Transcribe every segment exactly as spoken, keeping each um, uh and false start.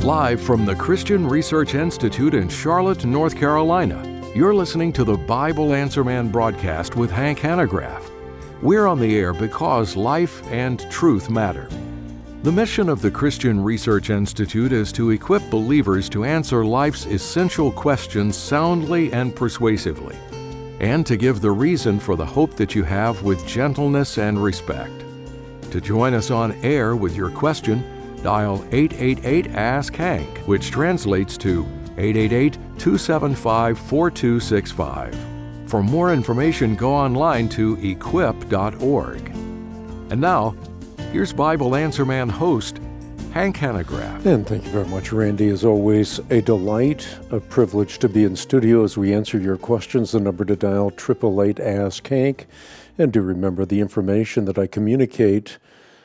Live from the Christian Research Institute in Charlotte, North Carolina, you're listening to the Bible Answer Man broadcast with Hank Hanegraaff. We're on the air because life and truth matter. The mission of the Christian Research Institute is to equip believers to answer life's essential questions soundly and persuasively, and to give the reason for the hope that you have with gentleness and respect. To join us on air with your question, dial eight eight eight, ask Hank, which translates to eight eight eight, two seven five, four two six five. For more information, go online to equip dot org. And now, here's Bible Answer Man host, Hank Hanegraaff. And thank you very much, Randy. As always, a delight, a privilege to be in studio as we answer your questions. The number to dial, eight eight eight, ask Hank. And do remember the information that I communicate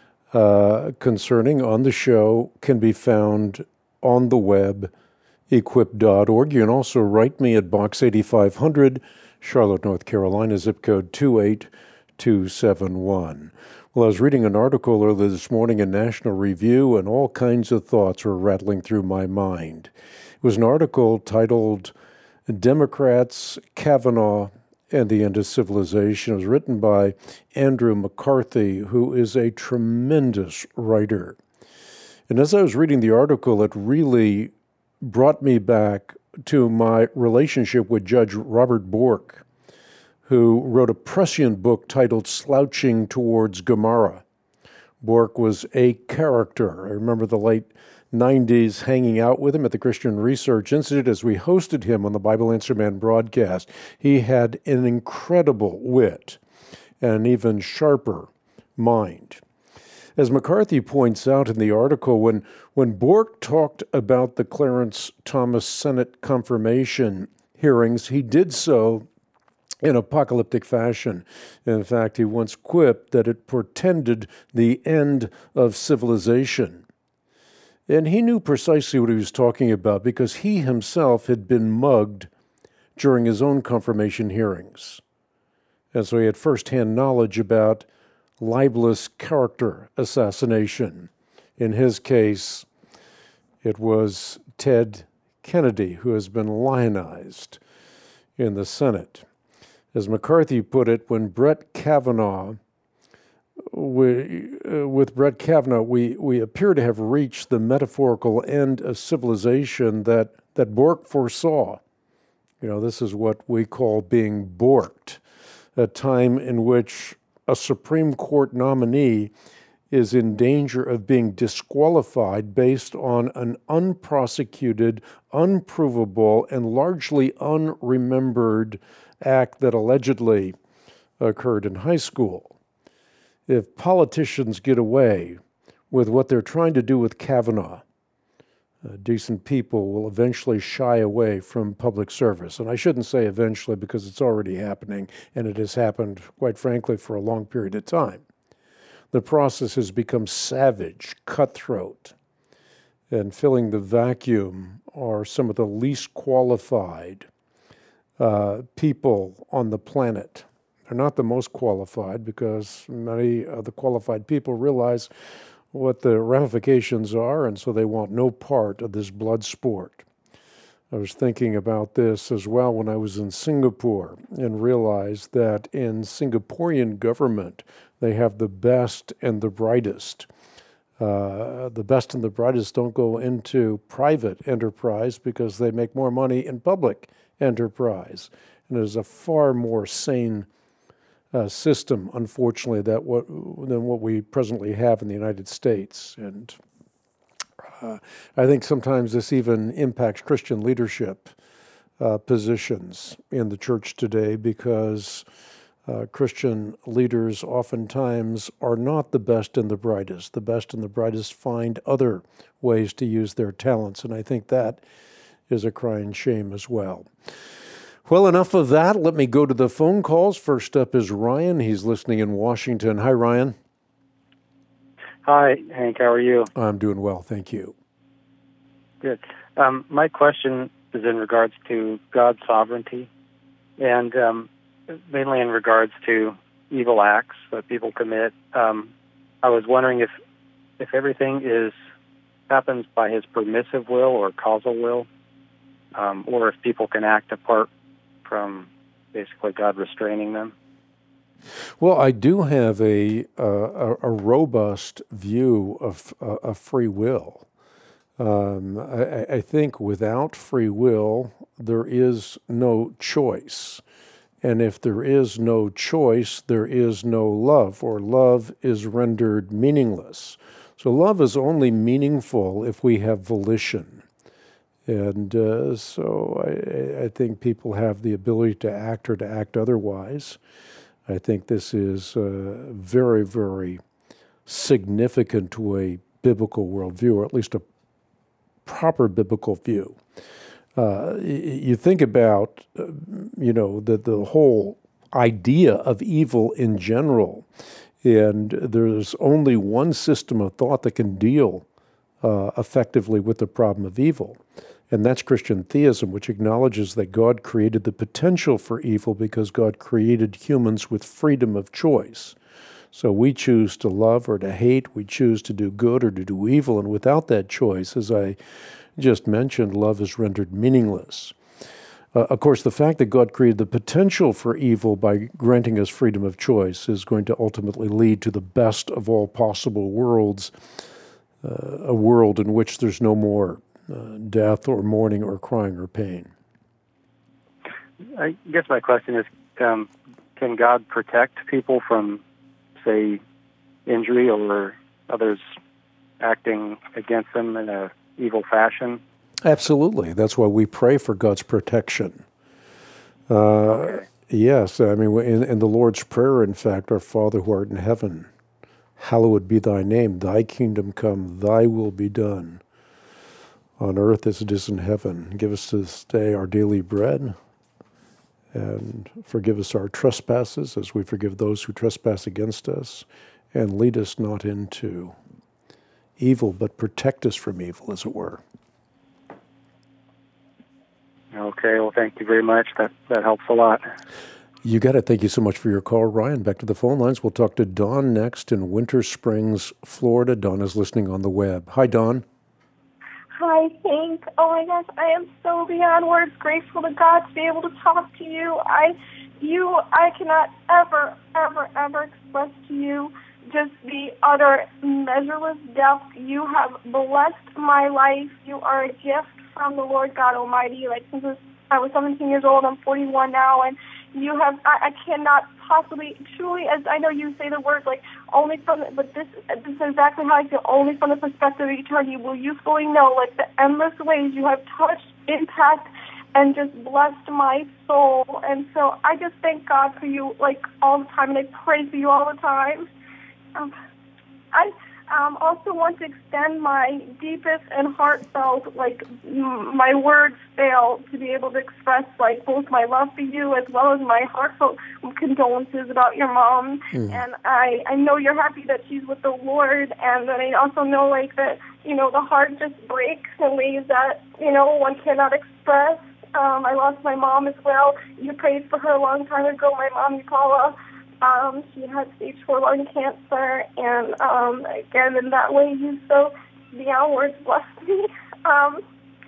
uh, concerning on the show can be found on the web, equip dot org. You can also write me at Box eighty-five hundred, Charlotte, North Carolina, zip code two eight two seven one. Well, I was reading an article earlier this morning in National Review, and all kinds of thoughts were rattling through my mind. It was an article titled Democrats, Kavanaugh, and the End of Civilization. It was written by Andrew McCarthy, who is a tremendous writer. And as I was reading the article, it really brought me back to my relationship with Judge Robert Bork, who wrote a prescient book titled Slouching Towards Gomorrah. Bork was a character. I remember the late nineties hanging out with him at the Christian Research Institute as we hosted him on the Bible Answer Man broadcast. He had an incredible wit and an even sharper mind. As McCarthy points out in the article, when, when Bork talked about the Clarence Thomas Senate confirmation hearings, he did so in apocalyptic fashion. In fact, he once quipped that it portended the end of civilization. And he knew precisely what he was talking about because he himself had been mugged during his own confirmation hearings. And so he had firsthand knowledge about libelous character assassination. In his case, it was Ted Kennedy, who has been lionized in the Senate. As McCarthy put it, when Brett Kavanaugh, we, uh, with Brett Kavanaugh, we, we appear to have reached the metaphorical end of civilization that, that Bork foresaw. You know, this is what we call being borked, a time in which a Supreme Court nominee is in danger of being disqualified based on an unprosecuted, unprovable, and largely unremembered act that allegedly occurred in high school. If politicians get away with what they're trying to do with Kavanaugh, uh, decent people will eventually shy away from public service. And I shouldn't say eventually because it's already happening, and it has happened, quite frankly, for a long period of time. The process has become savage, cutthroat, and filling the vacuum are some of the least qualified uh, people on the planet. They're not the most qualified because many of the qualified people realize what the ramifications are, and so they want no part of this blood sport. I was thinking about this as well when I was in Singapore and realized that in Singaporean government, they have the best and the brightest. Uh, the best and the brightest don't go into private enterprise because they make more money in public enterprise. And there's a far more sane Uh, system, unfortunately, that what than what we presently have in the United States. And uh, I think sometimes this even impacts Christian leadership uh, positions in the church today because uh, Christian leaders oftentimes are not the best and the brightest. The best and the brightest find other ways to use their talents, and I think that is a crying shame as well. Well, enough of that. Let me go to the phone calls. First up is Ryan. He's listening in Washington. Hi, Ryan. Hi, Hank. How are you? I'm doing well, thank you. Good. Um, my question is in regards to God's sovereignty, and um, mainly in regards to evil acts that people commit. Um, I was wondering if if everything is happens by his permissive will or causal will, um, or if people can act apart from basically God restraining them. Well, I do have a uh, a, a robust view of, uh, of free will. Um, I, I think without free will, there is no choice. And if there is no choice, there is no love, or love is rendered meaningless. So love is only meaningful if we have volition. And uh, so I, I think people have the ability to act or to act otherwise. I think this is uh, very, very significant to a biblical worldview, or at least a proper biblical view. Uh, you think about, uh, you know, the, the whole idea of evil in general, and there's only one system of thought that can deal uh, effectively with the problem of evil, and that's Christian theism, which acknowledges that God created the potential for evil because God created humans with freedom of choice. So we choose to love or to hate, we choose to do good or to do evil, and without that choice, as I just mentioned, love is rendered meaningless. Uh, of course, the fact that God created the potential for evil by granting us freedom of choice is going to ultimately lead to the best of all possible worlds, uh, a world in which there's no more uh, death or mourning or crying or pain. I guess my question is, um, can God protect people from, say, injury or others acting against them in a evil fashion? Absolutely. That's why we pray for God's protection. Uh, okay. Yes, I mean, in, in the Lord's Prayer, in fact, our Father who art in heaven, hallowed be thy name, thy kingdom come, thy will be done, on earth as it is in heaven. Give us this day our daily bread, and forgive us our trespasses as we forgive those who trespass against us, and lead us not into evil, but protect us from evil, as it were. Okay, well, thank you very much. That that helps a lot. You got it. Thank you so much for your call, Ryan. Back to the phone lines. We'll talk to Dawn next in Winter Springs, Florida. Dawn is listening on the web. Hi, Dawn. Hi, Hank. Oh my gosh, I am so beyond words grateful to God to be able to talk to you. I, you, I cannot ever, ever, ever express to you just the utter measureless depth. You have blessed my life. You are a gift from the Lord God Almighty. Like, since I was seventeen years old, I'm forty-one now, and you have, I, I cannot possibly, truly, as I know you say the word, like, only from, the, but this, this is exactly how I feel, only from the perspective of eternity will you fully know, like, the endless ways you have touched, impact, and just blessed my soul. And so I just thank God for you, like, all the time, and I pray for you all the time. Um, I um, also want to extend my deepest and heartfelt, like, m- my words fail to be able to express, like, both my love for you as well as my heartfelt condolences about your mom. Mm. And I, I know you're happy that she's with the Lord, and then I also know, like, that, you know, the heart just breaks in ways that, you know, one cannot express. Um, I lost my mom as well. You prayed for her a long time ago, my mom, Paula. Um, she had stage four lung cancer, and um, again, in that way, you so beyond words blessed me. Um,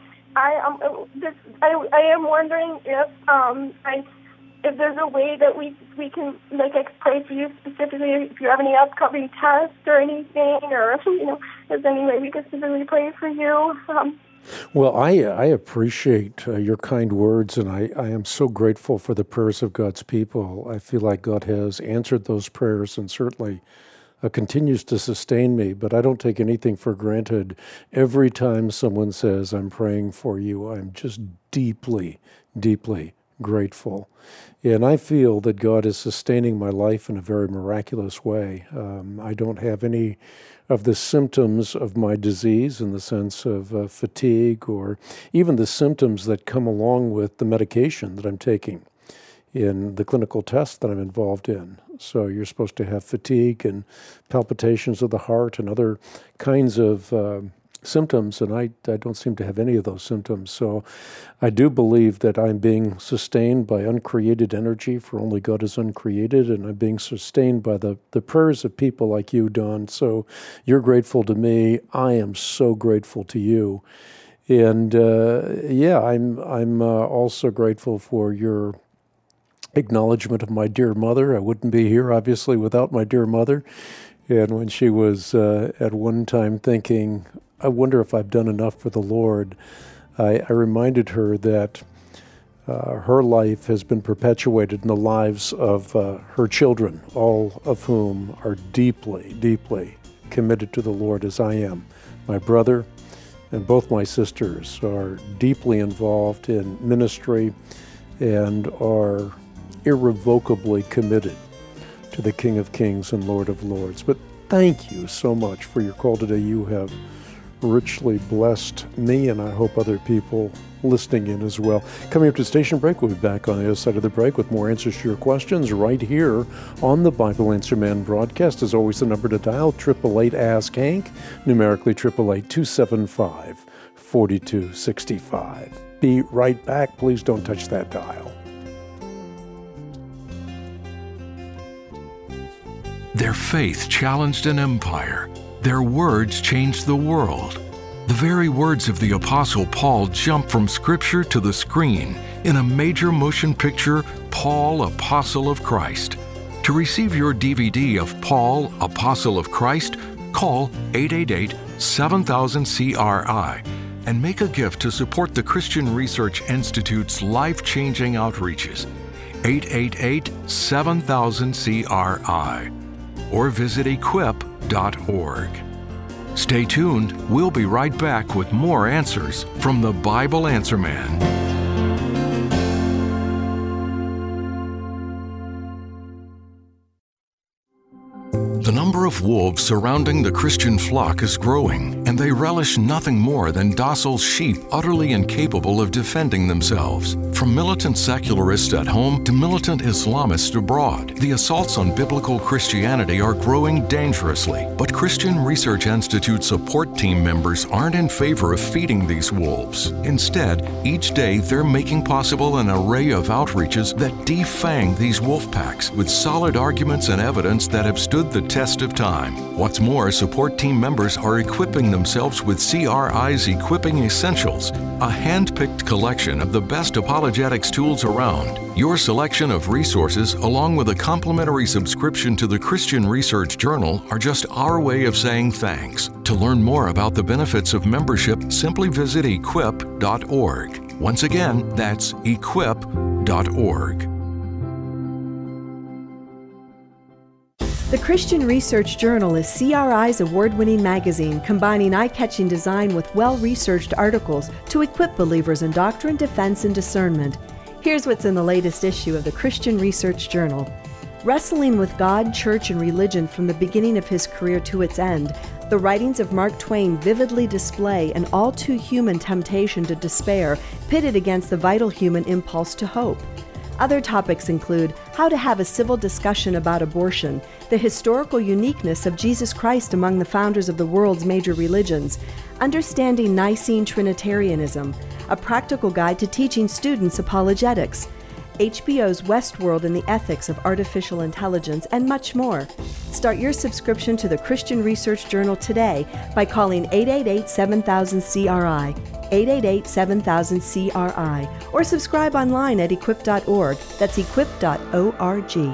I um, this, I, I am wondering if um, I if there's a way that we we can, like, I pray for you specifically, if you have any upcoming tests or anything, or if, you know, is there any way we could specifically pray for you? Um, Well, I I appreciate uh, your kind words, and I, I am so grateful for the prayers of God's people. I feel like God has answered those prayers and certainly uh, continues to sustain me, but I don't take anything for granted. Every time someone says, I'm praying for you, I'm just deeply, deeply grateful. And I feel that God is sustaining my life in a very miraculous way. Um, I don't have any of the symptoms of my disease in the sense of uh, fatigue, or even the symptoms that come along with the medication that I'm taking in the clinical tests that I'm involved in. So you're supposed to have fatigue and palpitations of the heart and other kinds of uh, symptoms, and I, I don't seem to have any of those symptoms. So I do believe that I'm being sustained by uncreated energy, for only God is uncreated, and I'm being sustained by the, the prayers of people like you, Don. So you're grateful to me. I am so grateful to you. And uh, yeah, I'm, I'm uh, also grateful for your acknowledgement of my dear mother. I wouldn't be here, obviously, without my dear mother. And when she was uh, at one time thinking, I wonder if I've done enough for the Lord, I, I reminded her that uh, her life has been perpetuated in the lives of uh, her children, all of whom are deeply, deeply committed to the Lord as I am. My brother and both my sisters are deeply involved in ministry and are irrevocably committed to the King of Kings and Lord of Lords. But thank you so much for your call today. You have richly blessed me, and I hope other people listening in as well. Coming up to station break, we'll be back on the other side of the break with more answers to your questions right here on the Bible Answer Man broadcast. As always, the number to dial, eight eight eight, ask Hank, numerically eight eight eight, two seven five, four two six five. Be right back. Please don't touch that dial. Their faith challenged an empire. Their words changed the world. The very words of the Apostle Paul jump from Scripture to the screen in a major motion picture, Paul, Apostle of Christ. To receive your D V D of Paul, Apostle of Christ, call eight eight eight, seven thousand, C R I and make a gift to support the Christian Research Institute's life-changing outreaches. eight eight eight, seven thousand, C R I. Or visit equip dot org. Stay tuned. We'll be right back with more answers from the Bible Answer Man. The number of wolves surrounding the Christian flock is growing, and they relish nothing more than docile sheep utterly incapable of defending themselves. From militant secularists at home to militant Islamists abroad, the assaults on biblical Christianity are growing dangerously. But Christian Research Institute support team members aren't in favor of feeding these wolves. Instead, each day they're making possible an array of outreaches that defang these wolf packs with solid arguments and evidence that have stood the test of time. What's more, support team members are equipping themselves with C R I's Equipping Essentials, a hand-picked collection of the best apologetics tools around. Your selection of resources, along with a complimentary subscription to the Christian Research Journal, are just our way of saying thanks. To learn more about the benefits of membership, simply visit equip dot org. Once again, that's equip dot org. The Christian Research Journal is C R I's award-winning magazine, combining eye-catching design with well-researched articles to equip believers in doctrine, defense, and discernment. Here's what's in the latest issue of the Christian Research Journal. Wrestling with God, church, and religion from the beginning of his career to its end, the writings of Mark Twain vividly display an all-too-human temptation to despair, pitted against the vital human impulse to hope. Other topics include how to have a civil discussion about abortion, the historical uniqueness of Jesus Christ among the founders of the world's major religions, understanding Nicene Trinitarianism, a practical guide to teaching students apologetics, H B O's Westworld and the Ethics of Artificial Intelligence, and much more. Start your subscription to the Christian Research Journal today by calling eight eight eight, seven thousand, C R I, eight eight eight, seven thousand, C R I, or subscribe online at equip dot org. That's equip dot org.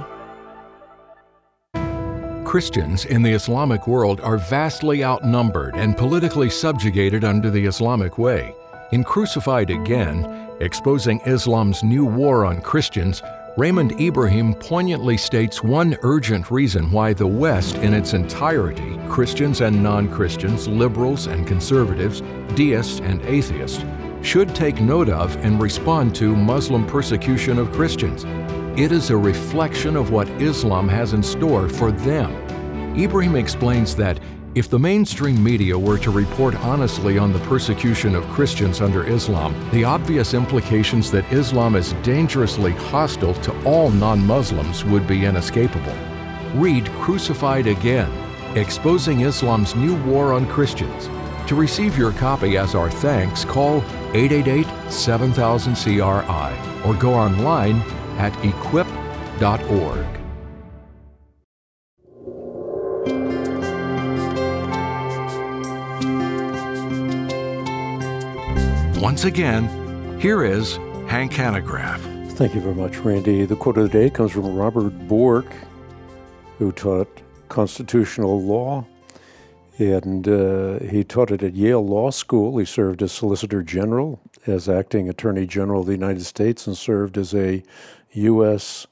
Christians in the Islamic world are vastly outnumbered and politically subjugated under the Islamic way. In Crucified Again, Exposing Islam's New War on Christians, Raymond Ibrahim poignantly states one urgent reason why the West in its entirety, Christians and non-Christians, liberals and conservatives, deists and atheists, should take note of and respond to Muslim persecution of Christians. It is a reflection of what Islam has in store for them. Ibrahim explains that if the mainstream media were to report honestly on the persecution of Christians under Islam, the obvious implications that Islam is dangerously hostile to all non-Muslims would be inescapable. Read Crucified Again, Exposing Islam's New War on Christians. To receive your copy as our thanks, call eight eight eight, seven thousand, C R I or go online at equip dot org. Once again, here is Hank Hanegraaff. Thank you very much, Randy. The quote of the day comes from Robert Bork, who taught constitutional law, and uh, he taught it at Yale Law School. He served as Solicitor General, as acting Attorney General of the United States, and served as a U S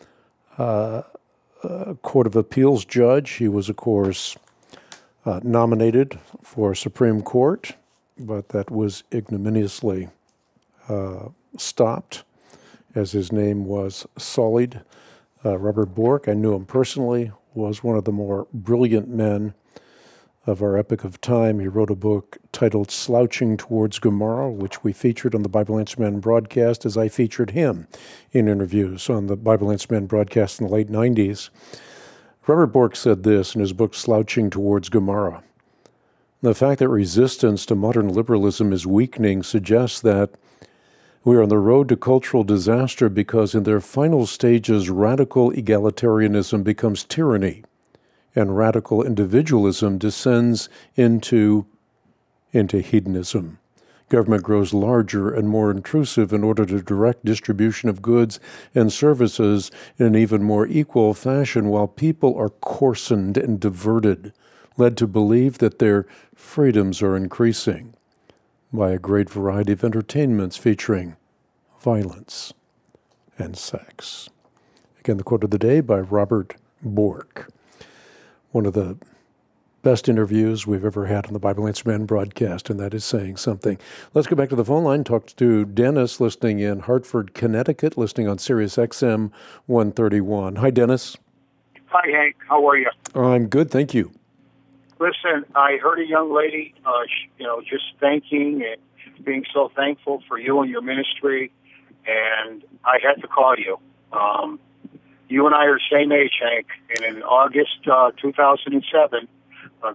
uh, uh, Court of Appeals judge. He was, of course, uh, nominated for Supreme Court, but that was ignominiously uh, stopped as his name was sullied. Uh, Robert Bork, I knew him personally, was one of the more brilliant men of our epoch of time. He wrote a book titled Slouching Towards Gomorrah, which we featured on the Bible Answer Man broadcast as I featured him in interviews on the Bible Answer Man broadcast in the late nineties. Robert Bork said this in his book Slouching Towards Gomorrah. The fact that resistance to modern liberalism is weakening suggests that we are on the road to cultural disaster because in their final stages, radical egalitarianism becomes tyranny and radical individualism descends into, into hedonism. Government grows larger and more intrusive in order to direct distribution of goods and services in an even more equal fashion, while people are coarsened and diverted, led to believe that their freedoms are increasing by a great variety of entertainments featuring violence and sex. Again, the quote of the day by Robert Bork. One of the best interviews we've ever had on the Bible Answer Man broadcast, and that is saying something. Let's go back to the phone line, talk to Dennis, listening in Hartford, Connecticut, listening on Sirius X M one thirty-one. Hi, Dennis. Hi, Hank. How are you? I'm good, thank you. Listen, I heard a young lady, uh, you know, just thanking and being so thankful for you and your ministry, and I had to call you. Um, you and I are the same age, Hank, and in August uh, two thousand seven, uh,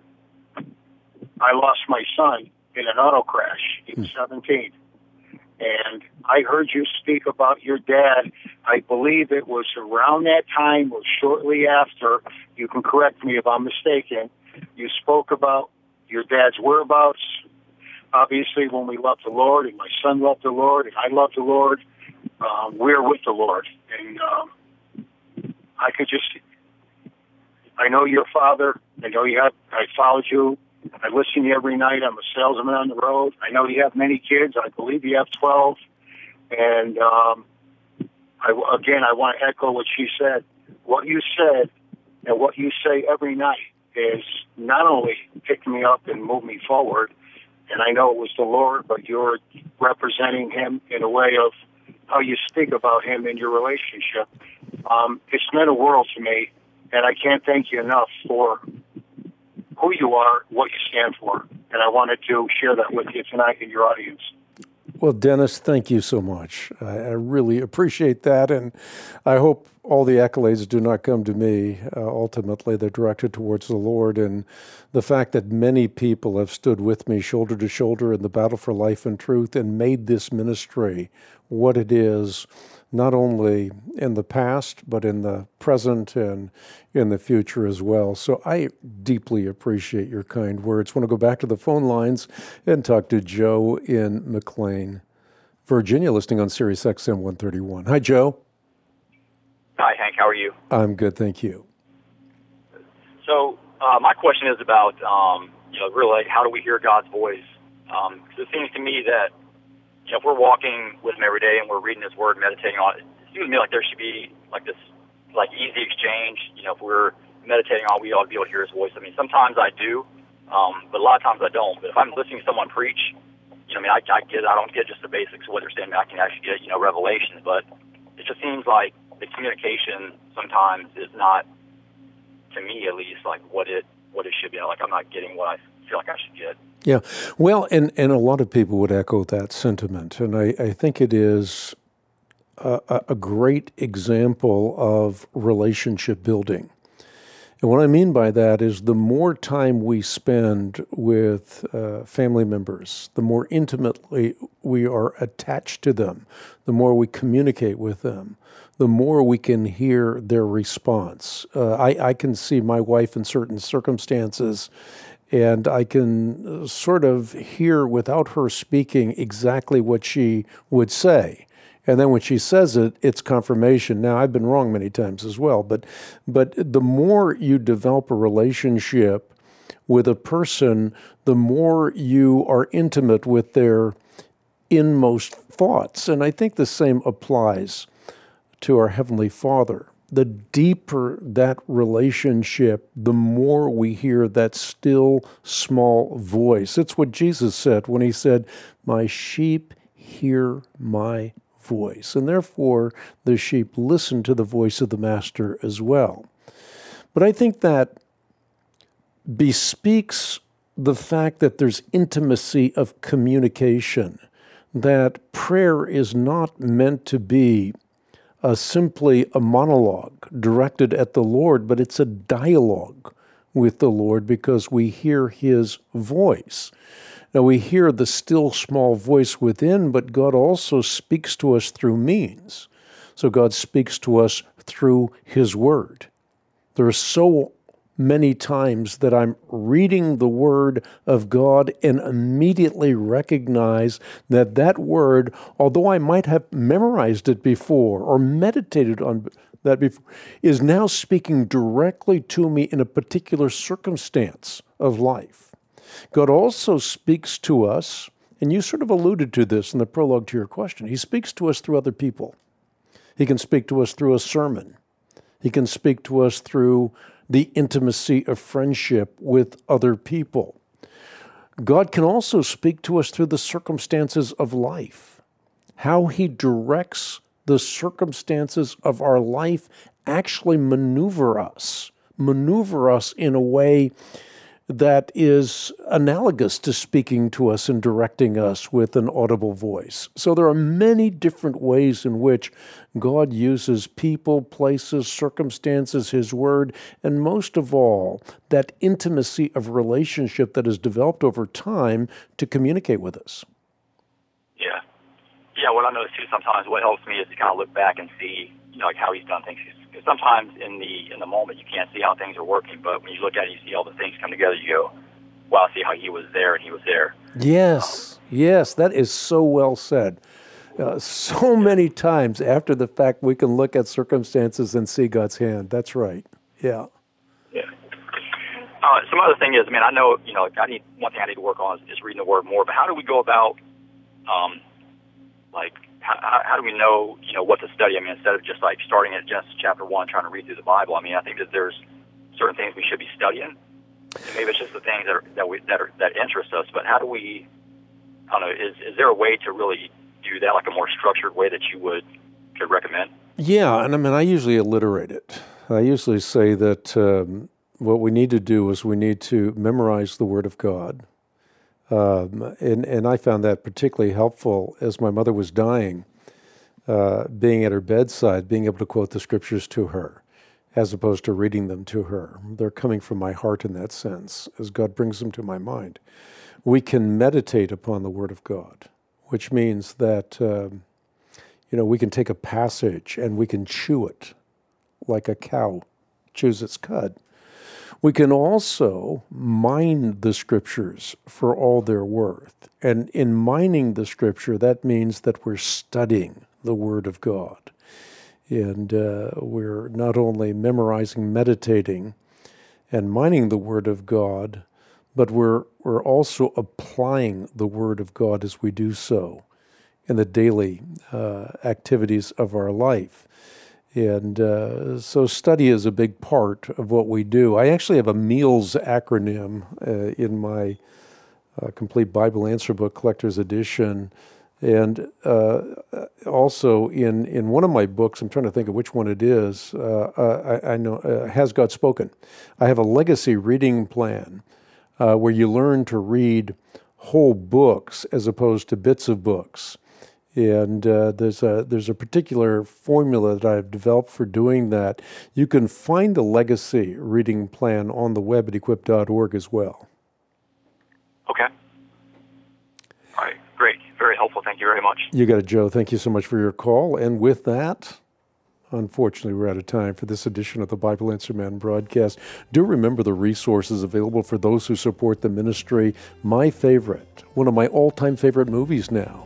I lost my son in an auto crash. He was seventeen. And I heard you speak about your dad. I believe it was around that time or shortly after. You can correct me if I'm mistaken. You spoke about your dad's whereabouts. Obviously, when we love the Lord, and my son loved the Lord, and I love the Lord, um, we're with the Lord. And um, I could just, I know your father. I know you have, I followed you. I listen to you every night. I'm a salesman on the road. I know you have many kids. I believe you have twelve. And um, I, again, I want to echo what she said. What you said and what you say every night is not only pick me up and move me forward, and I know it was the Lord, but you're representing him in a way of how you speak about him in your relationship. Um, it's meant a world to me, and I can't thank you enough for who you are, what you stand for, and I wanted to share that with you tonight in your audience. Well, Dennis, thank you so much. I, I really appreciate that, and I hope all the accolades do not come to me. Uh, ultimately, they're directed towards the Lord, and the fact that many people have stood with me shoulder to shoulder in the battle for life and truth and made this ministry what it is, not only in the past, but in the present and in the future as well. So I deeply appreciate your kind words. I want to go back to the phone lines and talk to Joe in McLean, Virginia, listening on Sirius X M one thirty-one. Hi, Joe. Hi, Hank. How are you? I'm good, thank you. So uh, my question is about, um, you know, really, how do we hear God's voice? Um, 'cause it seems to me that, you know, if we're walking with him every day and we're reading his word, meditating on it, it seems to me like there should be like this, like easy exchange. You know, if we're meditating on it, we ought to be able to hear his voice. I mean, sometimes I do, um, but a lot of times I don't. But if I'm listening to someone preach, you know, I mean, I, I get, I don't get just the basics of what they're saying. I can actually get, you know, revelations. But it just seems like the communication sometimes is not, to me at least, like what it what it should be. Like I'm not getting what I feel like I should get. Yeah, well, and, and a lot of people would echo that sentiment, and I, I think it is a, a great example of relationship building. And what I mean by that is the more time we spend with uh, family members, the more intimately we are attached to them, the more we communicate with them, the more we can hear their response. Uh, I, I can see my wife in certain circumstances, and I can sort of hear without her speaking exactly what she would say. And then when she says it, it's confirmation. Now, I've been wrong many times as well, but but the more you develop a relationship with a person, the more you are intimate with their inmost thoughts. And I think the same applies to our Heavenly Father. The deeper that relationship, the more we hear that still small voice. It's what Jesus said when he said, "My sheep hear my voice," and therefore the sheep listen to the voice of the master as well. But I think that bespeaks the fact that there's intimacy of communication, that prayer is not meant to be uh, simply a monologue directed at the Lord, but it's a dialogue with the Lord because we hear his voice. Now, we hear the still small voice within, but God also speaks to us through means. So God speaks to us through his word. There are so many times that I'm reading the word of God and immediately recognize that that word, although I might have memorized it before or meditated on that before, is now speaking directly to me in a particular circumstance of life. God also speaks to us, and you sort of alluded to this in the prologue to your question. He speaks to us through other people. He can speak to us through a sermon. He can speak to us through the intimacy of friendship with other people. God can also speak to us through the circumstances of life. How he directs the circumstances of our life actually maneuver us, maneuver us in a way that is analogous to speaking to us and directing us with an audible voice. So there are many different ways in which God uses people, places, circumstances, his word, and most of all, that intimacy of relationship that has developed over time to communicate with us. Yeah. Yeah, what I notice too sometimes, what helps me is to kind of look back and see, you know, like how he's done things. Sometimes in the in the moment you can't see how things are working, but when you look at it, you see all the things come together, you go, wow, see how he was there and he was there. Yes, um, yes, that is so well said. Uh, so many times after the fact, we can look at circumstances and see God's hand. That's right. Yeah. Yeah. Uh, some other thing is, I mean, I know, you know, I need one thing I need to work on is, is reading the Word more. But how do we go about, um, like, how, how do we know, you know, what to study? I mean, instead of just like starting at Genesis chapter one, trying to read through the Bible. I mean, I think that there's certain things we should be studying. And maybe it's just the things that are, that we that are, that interest us. But how do we? I don't know. Is is there a way to really do that, like a more structured way that you would could recommend? Yeah, and I mean, I usually alliterate it. I usually say that um, what we need to do is we need to memorize the Word of God. Um, and, and I found that particularly helpful as my mother was dying, uh, being at her bedside, being able to quote the scriptures to her, as opposed to reading them to her. They're coming from my heart in that sense, as God brings them to my mind. We can meditate upon the Word of God, which means that, um, you know, we can take a passage and we can chew it like a cow chews its cud. We can also mine the scriptures for all their worth. And in mining the scripture, that means that we're studying the Word of God. And uh, we're not only memorizing, meditating, and mining the Word of God, but we're, we're also applying the Word of God as we do so in the daily uh, activities of our life. And uh, so study is a big part of what we do. I actually have a MEALS acronym uh, in my uh, Complete Bible Answer Book Collector's Edition. And uh, also in, in one of my books, I'm trying to think of which one it is, uh, I, I know, uh, Has God Spoken? I have a legacy reading plan uh, where you learn to read whole books as opposed to bits of books. And uh, there's a there's a particular formula that I've developed for doing that. You can find the Legacy reading plan on the web at equip dot org as well. Okay. All right. Great. Very helpful. Thank you very much. You got it, Joe. Thank you so much for your call. And with that, unfortunately, we're out of time for this edition of the Bible Answer Man broadcast. Do remember the resources available for those who support the ministry. My favorite, one of my all-time favorite movies now,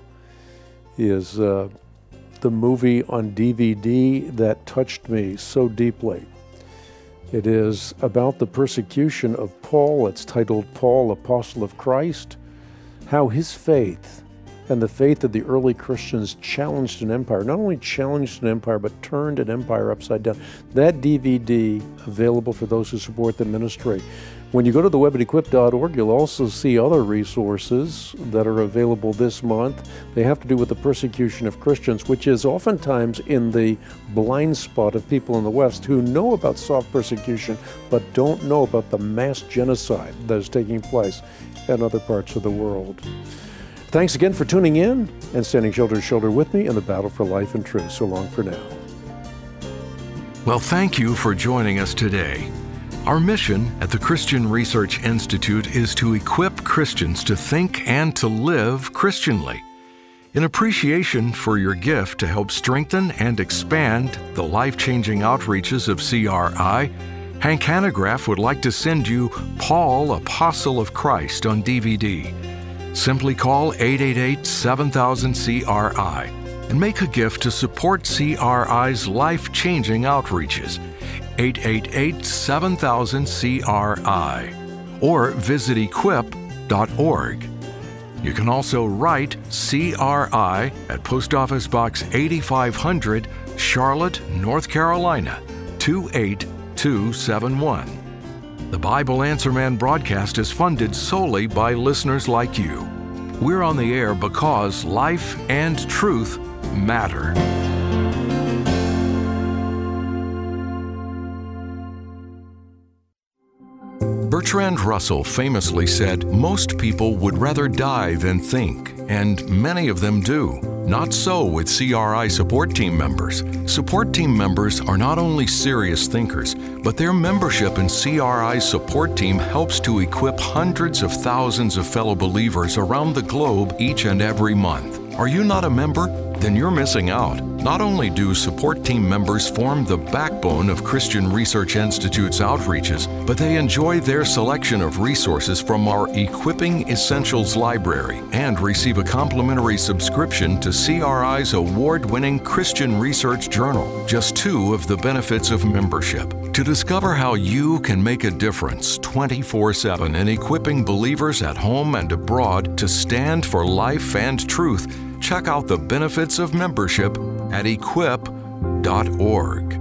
is uh, the movie on D V D that touched me so deeply. It is about the persecution of Paul. It's titled Paul, Apostle of Christ, how his faith and the faith of the early Christians challenged an empire. Not only challenged an empire, but turned an empire upside down. That D V D available for those who support the ministry. When you go to the web at equip dot org, you'll also see other resources that are available this month. They have to do with the persecution of Christians, which is oftentimes in the blind spot of people in the West who know about soft persecution, but don't know about the mass genocide that is taking place in other parts of the world. Thanks again for tuning in and standing shoulder to shoulder with me in the battle for life and truth. So long for now. Well, thank you for joining us today. Our mission at the Christian Research Institute is to equip Christians to think and to live Christianly. In appreciation for your gift to help strengthen and expand the life-changing outreaches of C R I, Hank Hanegraaff would like to send you Paul, Apostle of Christ on D V D. Simply call eight eight eight, seven thousand, C R I and make a gift to support C R I's life-changing outreaches. eight eight eight, seven thousand, C R I or visit equip dot org. You can also write C R I at Post Office Box eighty-five hundred, Charlotte, North Carolina, two eight two seven one. The Bible Answer Man broadcast is funded solely by listeners like you. We're on the air because life and truth matter. Bertrand Russell famously said, "Most people would rather die than think," and many of them do. Not so with C R I support team members. Support team members are not only serious thinkers, but their membership in C R I's support team helps to equip hundreds of thousands of fellow believers around the globe each and every month. Are you not a member? Then you're missing out. Not only do support team members form the backbone of Christian Research Institute's outreaches, but they enjoy their selection of resources from our Equipping Essentials library and receive a complimentary subscription to C R I's award-winning Christian Research Journal, just two of the benefits of membership. To discover how you can make a difference twenty-four seven in equipping believers at home and abroad to stand for life and truth, check out the benefits of membership at equip dot org.